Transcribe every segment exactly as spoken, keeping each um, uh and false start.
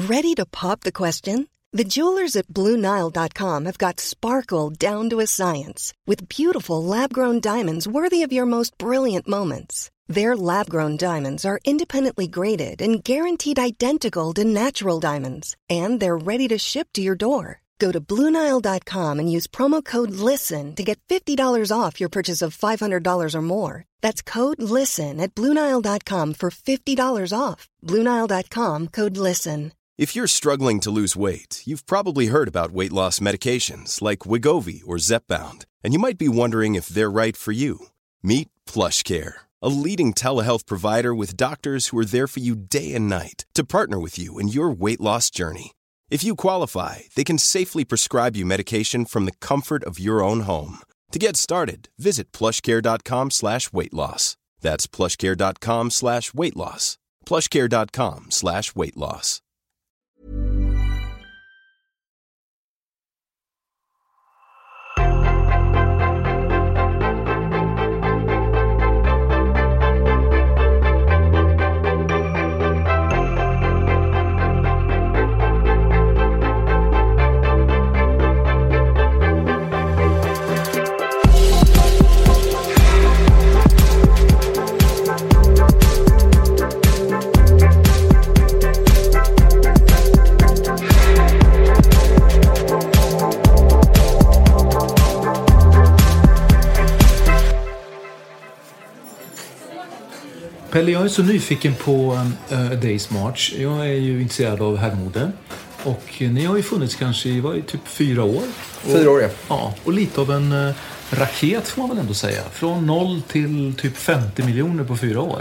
Ready to pop the question? The jewelers at Blue Nile dot com have got sparkle down to a science with beautiful lab-grown diamonds worthy of your most brilliant moments. Their lab-grown diamonds are independently graded and guaranteed identical to natural diamonds, and they're ready to ship to your door. Go to Blue Nile dot com and use promo code LISTEN to get fifty dollars off your purchase of five hundred dollars or more. That's code LISTEN at Blue Nile dot com for fifty dollars off. Blue Nile dot com, code LISTEN. If you're struggling to lose weight, you've probably heard about weight loss medications like Wegovy or Zepbound, and you might be wondering if they're right for you. Meet PlushCare, a leading telehealth provider with doctors who are there for you day and night to partner with you in your weight loss journey. If you qualify, they can safely prescribe you medication from the comfort of your own home. To get started, visit plushcare.com slash weight loss. That's plushcare.com slash weight loss. plushcare.com slash weight loss. Pelle, jag är så nyfiken på uh, A Day's March. Jag är ju intresserad av herrmode. Och ni har ju funnits kanske i, vad, i typ fyra år. Och, fyra år, ja. Ja. Och lite av en uh, raket får man väl ändå säga. Från noll till typ femtio miljoner på fyra år.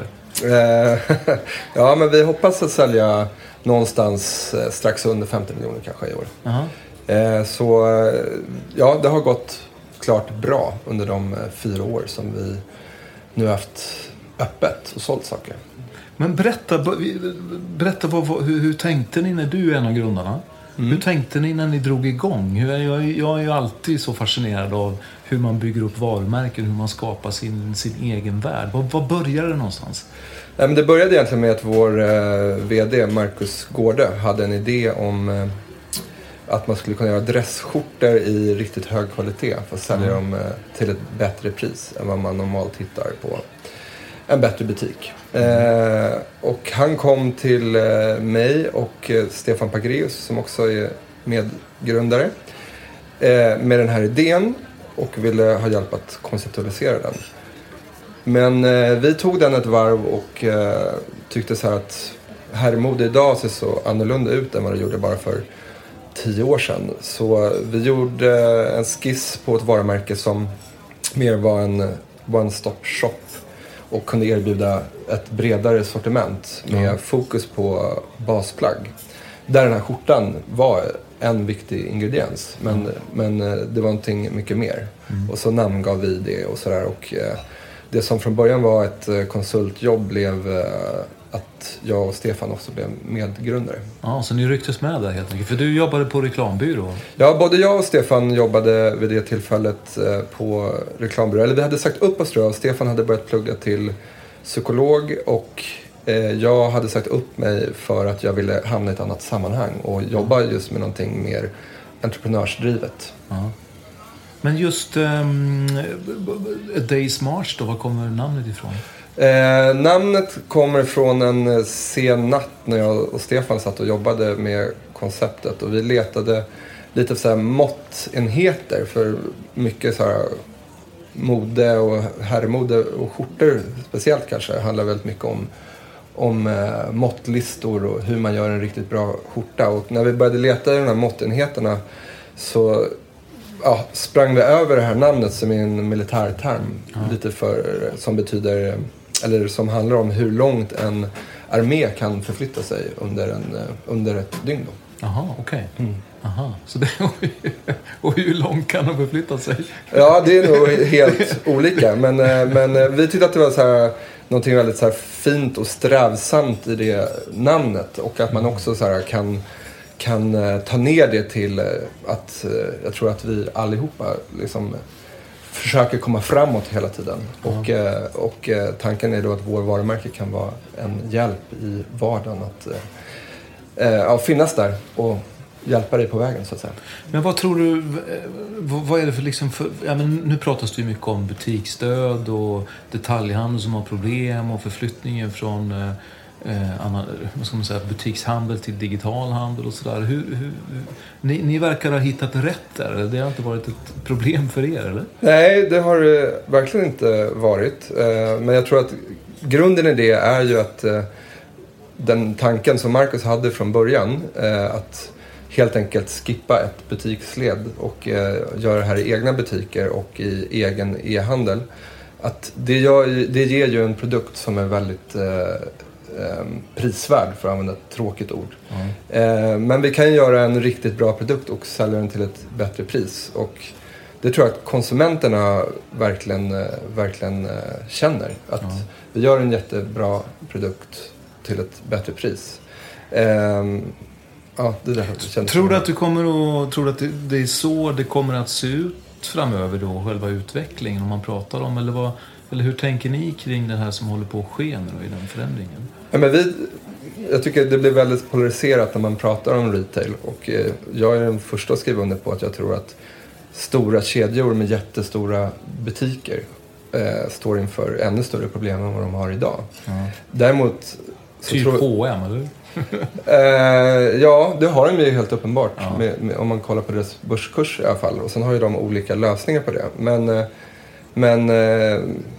Ja, men vi hoppas att sälja någonstans eh, strax under femtio miljoner kanske i år. Uh-huh. Eh, så ja, det har gått klart bra under de eh, fyra år som vi nu haft öppet och sålt saker. Men berätta, berätta vad, vad, hur, hur tänkte ni när du är en av grundarna? Mm. Hur tänkte ni när ni drog igång? Hur, jag, jag är ju alltid så fascinerad av hur man bygger upp varumärken, hur man skapar sin, sin egen värld. Vad, vad började det någonstans? Ja, men det började egentligen med att vår eh, vd Marcus Gårde hade en idé om eh, att man skulle kunna göra dressskjortor i riktigt hög kvalitet för att sälja mm. dem eh, till ett bättre pris än vad man normalt hittar på en bättre butik. Eh, och han kom till eh, mig och eh, Stefan Pagreus som också är medgrundare eh, med den här idén och ville ha hjälp att konceptualisera den. Men eh, vi tog den ett varv och eh, tyckte så här att herrmode idag ser så annorlunda ut än vad det gjorde bara för tio år sedan. Så vi gjorde en skiss på ett varumärke som mer var en one-stop shop och kunde erbjuda ett bredare sortiment med mm. fokus på basplagg. Där den här skjortan var en viktig ingrediens. Men, mm. men det var någonting mycket mer. Mm. Och så namngav vi det och sådär. Och eh, det som från början var ett konsultjobb blev eh, att jag och Stefan också blev medgrundare. Ja, så ni rycktes med där helt enkelt. För du jobbade på reklambyrå. Ja, både jag och Stefan jobbade vid det tillfället eh, på reklambyrå. Eller vi hade sagt upp oss tror jag. Stefan hade börjat plugga till psykolog och eh, jag hade sagt upp mig för att jag ville hamna i ett annat sammanhang och jobba just med någonting mer entreprenörsdrivet. Ja. Men just um, A Day's March då, var kommer namnet ifrån? Eh, namnet kommer från en sen natt när jag och Stefan satt och jobbade med konceptet och vi letade lite så här måttenheter för mycket så här mode och herrmode och skjortor speciellt kanske handlar väldigt mycket om om eh, måttlistor och hur man gör en riktigt bra skjorta och när vi började leta i de här måttenheterna så ja, sprang vi över det här namnet som är en militärterm ja. lite för som betyder eller som handlar om hur långt en armé kan förflytta sig under en under ett dygn då. Jaha, okej. Okay. Mm. Aha, så det och hur långt kan de förflytta sig? Ja, det är nog helt olika men men vi tyckte att det var så här någonting väldigt så här fint och strävsamt i det namnet och att man också så här kan kan ta ner det till att jag tror att vi allihopa liksom försöker komma framåt hela tiden. Mm. Och, och tanken är då att vår varumärke kan vara en hjälp i vardagen att eh, ja, finnas där och hjälpa dig på vägen så att säga. Men vad tror du, vad är det för liksom, för, ja, men nu pratas det ju mycket om butiksstöd och detaljhandel som har problem och förflyttningen från eh, annan, vad ska man säga, butikshandel till digital handel och sådär. Hur, hur, ni, ni verkar ha hittat rätt där, det har inte varit ett problem för er, eller? Nej, det har det verkligen inte varit. Eh, men jag tror att grunden i det är ju att eh, den tanken som Marcus hade från början, eh, att helt enkelt skippa ett butiksled och eh, göra det här i egna butiker och i egen e-handel. Att det, gör, det ger ju en produkt som är väldigt eh, eh, prisvärd, för att använda ett tråkigt ord. Mm. Eh, men vi kan göra en riktigt bra produkt och sälja den till ett bättre pris. Och det tror jag att konsumenterna verkligen, eh, verkligen eh, känner. Att mm. vi gör en jättebra produkt till ett bättre pris. Eh, Ja, det där känns. Tror du att du kommer att, tror du att det, det är så det kommer att se ut framöver då, själva utvecklingen om man pratar om, eller vad, eller hur tänker ni kring det här som håller på att ske nu i den förändringen? Ja, men vi, jag tycker det blir väldigt polariserat när man pratar om retail, och eh, jag är den första att skriva under på att jag tror att stora kedjor med jättestora butiker eh, står inför ännu större problem än vad de har idag. Mm. Däremot så typ tror, H och M, eller? eh, ja, det har de ju helt uppenbart. Ja. Med, med, om man kollar på deras börskurs i alla fall. Och sen har ju de olika lösningar på det. Men, eh, men eh,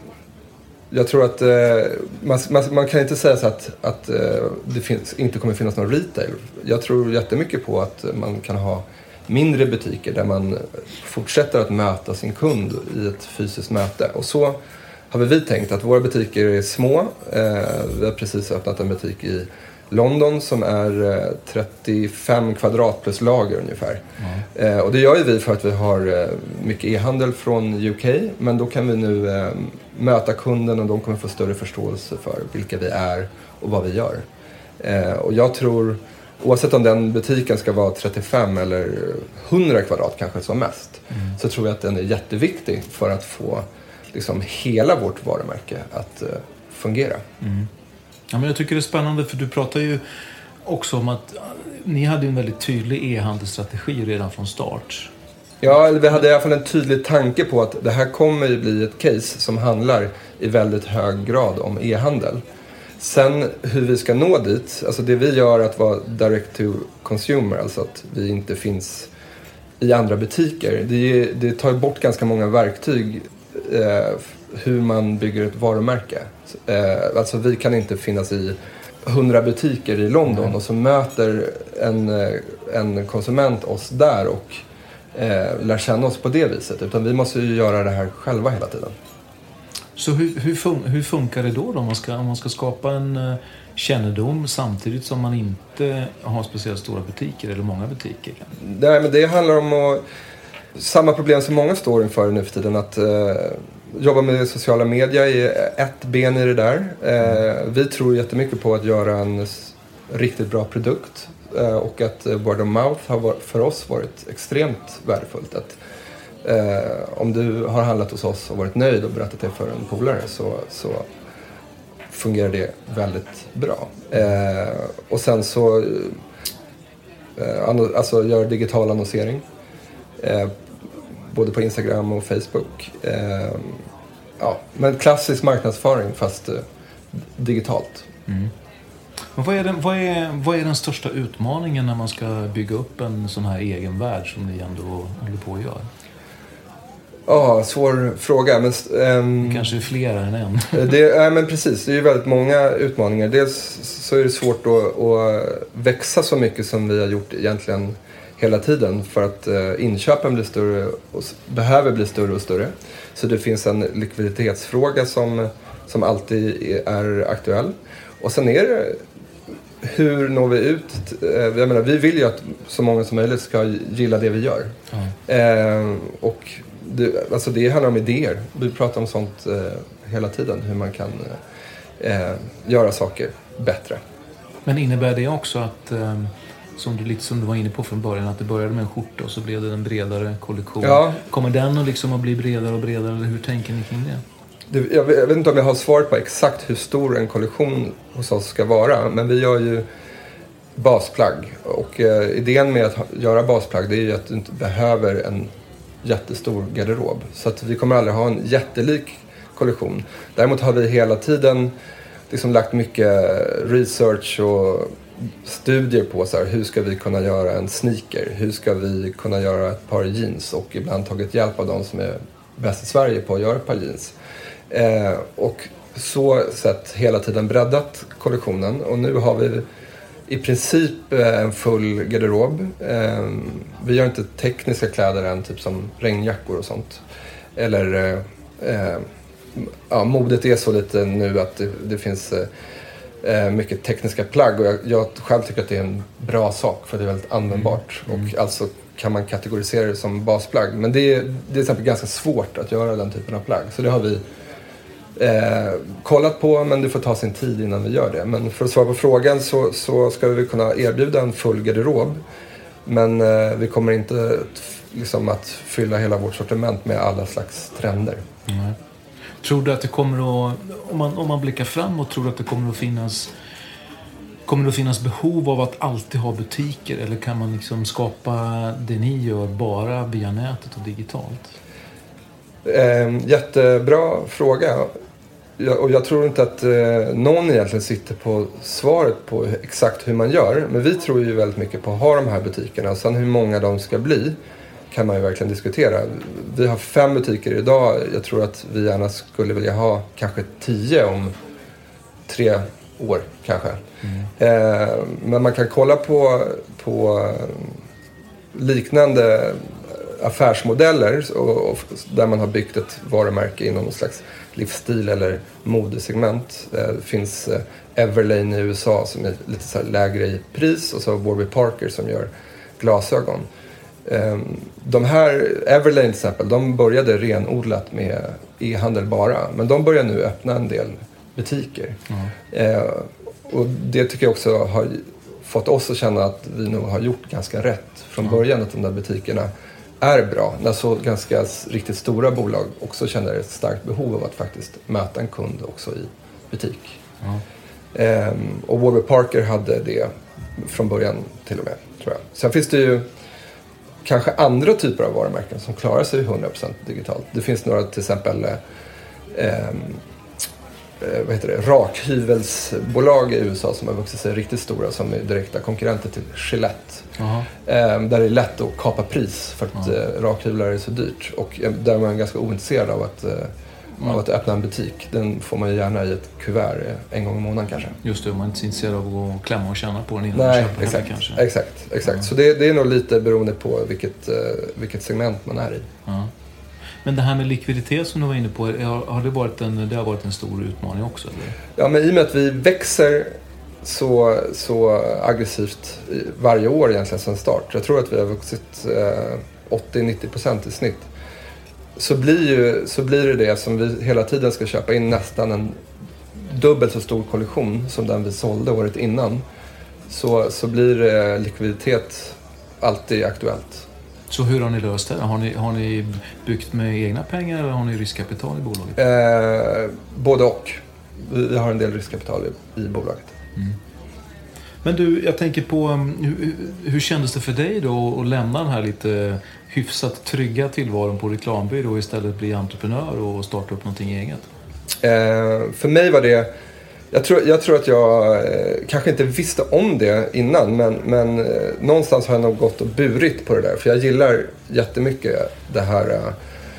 jag tror att eh, man, man, man kan inte säga så att, att eh, det finns, inte kommer finnas någon retail. Jag tror jättemycket på att man kan ha mindre butiker där man fortsätter att möta sin kund i ett fysiskt möte. Och så har vi tänkt att våra butiker är små. Eh, vi har precis öppnat en butik i London som är trettiofem kvadrat plus lager ungefär. Mm. Eh, och det gör ju vi för att vi har eh, mycket e-handel från U K. Men då kan vi nu eh, möta kunden, och de kommer få större förståelse för vilka vi är och vad vi gör. Eh, och jag tror, oavsett om den butiken ska vara trettiofem eller hundra kvadrat kanske som mest, mm. så tror jag att den är jätteviktig för att få liksom hela vårt varumärke att uh, fungera. Mm. Ja, men jag tycker det är spännande, för du pratar ju också om att ni hade en väldigt tydlig e-handelsstrategi redan från start. Ja, vi hade i alla fall en tydlig tanke på att det här kommer ju bli ett case som handlar i väldigt hög grad om e-handel. Sen hur vi ska nå dit, alltså det vi gör att vara direct to consumer, alltså att vi inte finns i andra butiker, det, det tar bort ganska många verktyg eh, hur man bygger ett varumärke. Eh, alltså vi kan inte finnas i hundra butiker i London, mm. och så möter en, en konsument oss där och eh, lär känna oss på det viset, utan vi måste ju göra det här själva hela tiden. Så hur, hur, fun- hur funkar det då, då om man ska, om man ska skapa en uh, kännedom samtidigt som man inte har speciellt stora butiker eller många butiker? Nej, men det handlar om att, samma problem som många står inför nu för tiden, att uh, jobba med sociala medier är ett ben i det där. Uh, vi tror jättemycket på att göra en s- riktigt bra produkt, uh, och att uh, word of mouth har var- för oss varit extremt värdefullt. Att Eh, om du har handlat hos oss och varit nöjd och berättat det för en polare, så, så fungerar det väldigt bra. Eh, och sen så eh, alltså gör digital annonsering eh, både på Instagram och Facebook. Eh, ja, men klassisk marknadsföring fast eh, digitalt. Mm. Men vad är, den, vad, är, vad är den största utmaningen när man ska bygga upp en sån här egen värld som ni ändå håller på att göra? Ja, svår fråga. Men, ähm, det kanske är flera än en. det, ja, men precis, det är ju väldigt många utmaningar. Dels så är det svårt att, att växa så mycket som vi har gjort egentligen hela tiden. För att uh, inköpen blir större och behöver bli större och större. Så det finns en likviditetsfråga som, som alltid är aktuell. Och sen är det, hur når vi ut? Jag menar, vi vill ju att så många som möjligt ska gilla det vi gör. Mm. Eh, och det, alltså det handlar om idéer. Vi pratar om sånt eh, hela tiden. Hur man kan eh, göra saker bättre. Men innebär det också att, eh, som, du, lite som du var inne på från början, att det började med en skjorta och så blev det en bredare kollektion? Ja. Kommer den att, liksom att bli bredare och bredare, eller hur tänker ni kring det? det jag, vet, jag vet inte om jag har svaret på exakt hur stor en kollektion hos oss ska vara. Men vi gör ju basplagg. Och eh, idén med att ha, göra basplagg, det är ju att du inte behöver en jättestor garderob. Så att vi kommer aldrig ha en jättelik kollektion. Däremot har vi hela tiden liksom lagt mycket research och studier på så här, hur ska vi kunna göra en sneaker? Hur ska vi kunna göra ett par jeans? Och ibland tagit hjälp av de som är bäst i Sverige på att göra ett par jeans. Eh, och så sett hela tiden breddat kollektionen. Och nu har vi i princip eh, en full garderob. Eh, vi gör inte tekniska kläder än, typ som regnjackor och sånt. Eller eh, ja, modet är så lite nu att det, det finns eh, mycket tekniska plagg. Och jag, jag själv tycker att det är en bra sak, för det är väldigt användbart. Mm. Och alltså kan man kategorisera det som basplagg. Men det är, det är till exempel ganska svårt att göra den typen av plagg. Så det har vi eh, kollat på, men det får ta sin tid innan vi gör det. Men för att svara på frågan så, så ska vi kunna erbjuda en full garderob. Men eh, vi kommer inte liksom att fylla hela vårt sortiment med alla slags trender. Mm. Tror du att det kommer att, om man, om man blickar framåt, tror du att det kommer att finnas kommer det att finnas behov av att alltid ha butiker, eller kan man liksom skapa det ni gör bara via nätet och digitalt? Eh, jättebra fråga. Jag, och jag tror inte att eh, någon egentligen sitter på svaret på exakt hur man gör. Men vi tror ju väldigt mycket på att ha de här butikerna. Sen hur många de ska bli kan man ju verkligen diskutera. Vi har fem butiker idag. Jag tror att vi gärna skulle vilja ha kanske tio om tre år kanske. Mm. Eh, men man kan kolla på, på liknande affärsmodeller och, och där man har byggt ett varumärke inom någon slags livsstil eller modesegment. Eh, det finns eh, Everlane i U S A som är lite så här lägre i pris, och så Warby Parker som gör glasögon. Eh, de här, Everlane till exempel, de började renodlat med e-handel bara, men de börjar nu öppna en del butiker. Mm. Eh, och det tycker jag också har fått oss att känna att vi nog har gjort ganska rätt från mm. början, att de där butikerna är bra. När så ganska riktigt stora bolag också känner ett starkt behov av att faktiskt möta en kund också i butik. Mm. Eh, och Warby Parker hade det från början till och med, tror jag. Sen finns det ju kanske andra typer av varumärken som klarar sig hundra procent digitalt. Det finns några till exempel eh, vad heter det, rakhyvelsbolag i U S A som har vuxit sig riktigt stora, som är direkta konkurrenter till Gillette. Uh-huh. Eh, där det är lätt att kapa pris för att uh-huh. eh, rakhyvlar är så dyrt. Och eh, där man är ganska ointresserad av att, eh, mm. av att öppna en butik. Den får man ju gärna i ett kuvert eh, en gång i månaden kanske. Just det, man är inte intresserad av att gå och klämma och känna på den innan Nej, man köper exakt, kanske. exakt, exakt. Uh-huh. Så det, det är nog lite beroende på vilket, eh, vilket segment man är i. Uh-huh. Men det här med likviditet som du var inne på, har det varit en, det har varit en stor utmaning också? Eller? Ja, men i och med att vi växer så, så aggressivt varje år egentligen sedan start. Jag tror att vi har vuxit eh, åttio till nittio procent i snitt. Så blir, ju, så blir det det som vi hela tiden ska köpa in nästan en dubbelt så stor kollektion som den vi sålde året innan. Så, så blir eh, likviditet alltid aktuellt. Så hur har ni löst det? Har ni, har ni byggt med egna pengar eller har ni riskkapital i bolaget? Eh, både och. Vi har en del riskkapital i, i bolaget. Mm. Men du, jag tänker på hur, hur kändes det för dig då att lämna den här lite hyfsat trygga tillvaron på reklambyrå och istället bli entreprenör och starta upp någonting eget? Eh, för mig var det... Jag tror, jag tror att jag eh, kanske inte visste om det innan, men, men eh, någonstans har jag nog gått och burit på det där. För jag gillar jättemycket det här eh,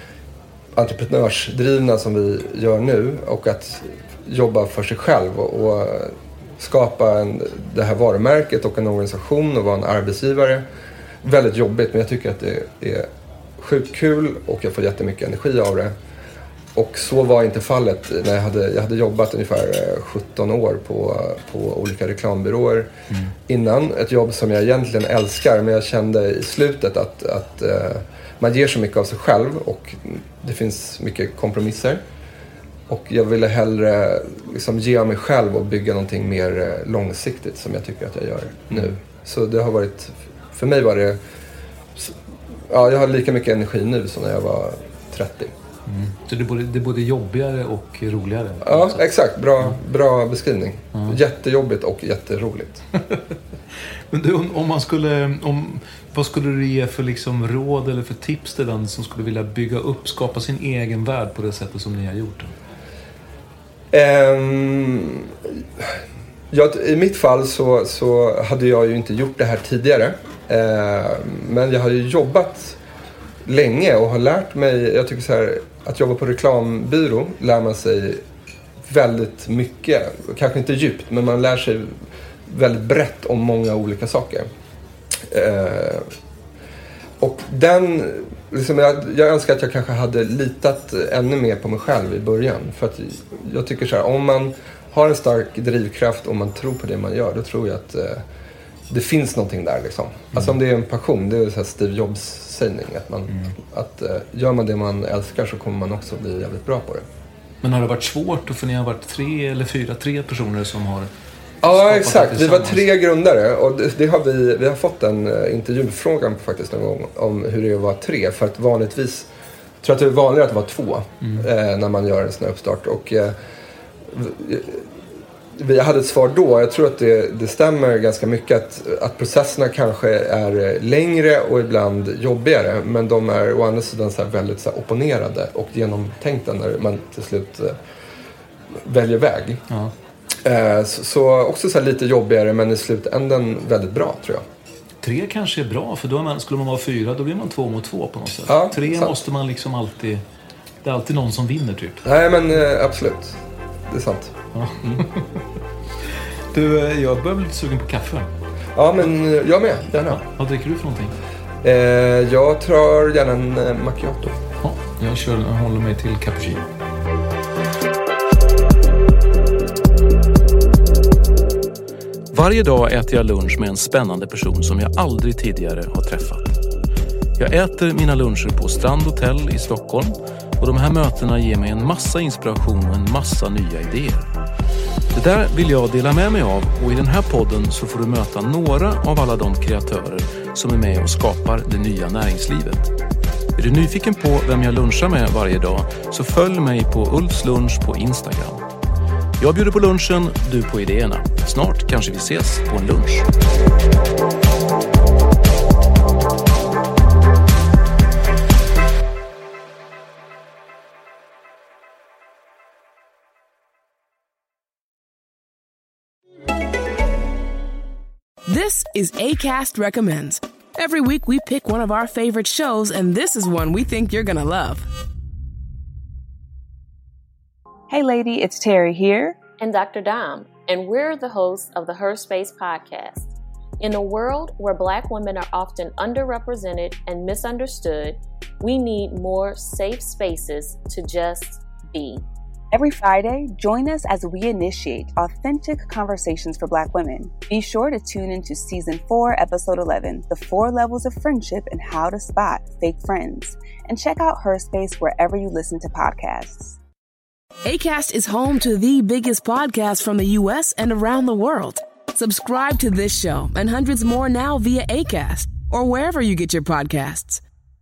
entreprenörsdrivna som vi gör nu, och att jobba för sig själv och, och skapa en, det här varumärket och en organisation och vara en arbetsgivare. Väldigt jobbigt, men jag tycker att det är sjukt kul och jag får jättemycket energi av det. Och så var inte fallet när jag hade, jag hade jobbat ungefär sjutton år på, på olika reklambyråer mm. innan. Ett jobb som jag egentligen älskar, men jag kände i slutet att, att uh, man ger så mycket av sig själv och det finns mycket kompromisser. Och jag ville hellre liksom ge av mig själv och bygga någonting mer långsiktigt som jag tycker att jag gör nu. Mm. Så det har varit, för mig var det, ja, jag har lika mycket energi nu som när jag var trettio. Mm. Så det är, både, det är både jobbigare och roligare? Ja, exakt. Bra, bra beskrivning. Mm. Jättejobbigt och jätteroligt. Men du, om, om man skulle... Om, vad skulle du ge för liksom råd eller för tips till den som skulle vilja bygga upp, skapa sin egen värld på det sättet som ni har gjort? Um, ja, i mitt fall så, så hade jag ju inte gjort det här tidigare. Uh, men jag har ju jobbat länge och har lärt mig, jag tycker så här, att jobba på reklambyrå lär man sig väldigt mycket. Kanske inte djupt, men man lär sig väldigt brett om många olika saker. Uh, och den... Liksom jag, jag önskar att jag kanske hade litat ännu mer på mig själv i början. För att jag tycker så här, om man har en stark drivkraft och man tror på det man gör, då tror jag att eh, det finns någonting där liksom. Mm. Alltså om det är en passion, det är så här Steve Jobs sägning. Att, man, mm. att eh, gör man det man älskar så kommer man också bli jävligt bra på det. Men har det varit svårt? För ni har varit tre eller fyra, tre personer som har... Ja, exakt. Vi var tre grundare och det, det har vi, vi har fått en uh, intervjufrågan faktiskt någon gång om hur det är att vara tre. För att vanligtvis, jag tror att det är vanligare att vara två mm. eh, när man gör en sån här uppstart. Och eh, vi, vi hade ett svar då, jag tror att det, det stämmer ganska mycket att, att processerna kanske är längre och ibland jobbigare. Men de är å andra sidan så här väldigt så här opponerade och genomtänkta när man till slut eh, väljer väg. Ja. Så, så också så här lite jobbigare, men i slutändan väldigt bra, tror jag. Tre kanske är bra, för då är man, skulle man vara fyra, då blir man två mot två på något sätt. Ja, tre sant. Måste man liksom alltid... Det är alltid någon som vinner, typ. Nej, men eh, absolut. Det är sant. Ja. Mm. Du, jag börjar bli lite sugen på kaffe. Ja, men jag med. Gärna. Ja, vad dricker du för någonting? Eh, jag tar gärna en eh, macchiato. Ja, jag, kör, jag håller mig till cappuccino. Varje dag äter jag lunch med en spännande person som jag aldrig tidigare har träffat. Jag äter mina luncher på Strand Hotel i Stockholm och de här mötena ger mig en massa inspiration och en massa nya idéer. Det där vill jag dela med mig av och i den här podden så får du möta några av alla de kreatörer som är med och skapar det nya näringslivet. Är du nyfiken på vem jag lunchar med varje dag så följ mig på Ulfs lunch på Instagram. Jag bjuder på lunchen, du på idéerna. Snart kanske vi ses på en lunch. This is Acast Recommends. Every week we pick one of our favorite shows, and this is one we think you're gonna love. Hey lady, it's Terry here. And Doctor Dom, and we're the hosts of the Her Space podcast. In a world where Black women are often underrepresented and misunderstood, we need more safe spaces to just be. Every Friday, join us as we initiate authentic conversations for Black women. Be sure to tune into Season four, Episode eleven, The Four Levels of Friendship and How to Spot Fake Friends. And check out Her Space wherever you listen to podcasts. Acast is home to the biggest podcasts from the U S and around the world. Subscribe to this show and hundreds more now via Acast or wherever you get your podcasts.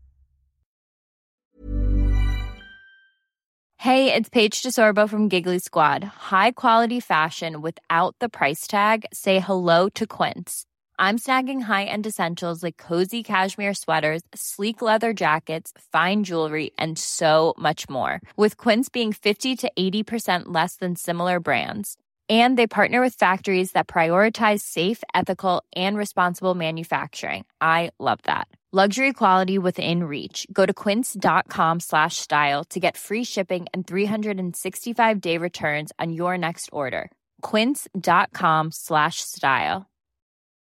Hey, it's Paige DeSorbo from Giggly Squad. High quality fashion without the price tag. Say hello to Quince. I'm snagging high-end essentials like cozy cashmere sweaters, sleek leather jackets, fine jewelry, and so much more. With Quince being fifty to eighty percent less than similar brands. And they partner with factories that prioritize safe, ethical, and responsible manufacturing. I love that. Luxury quality within reach. Go to quince.com slash style to get free shipping and three sixty-five day returns on your next order. Quince.com slash style.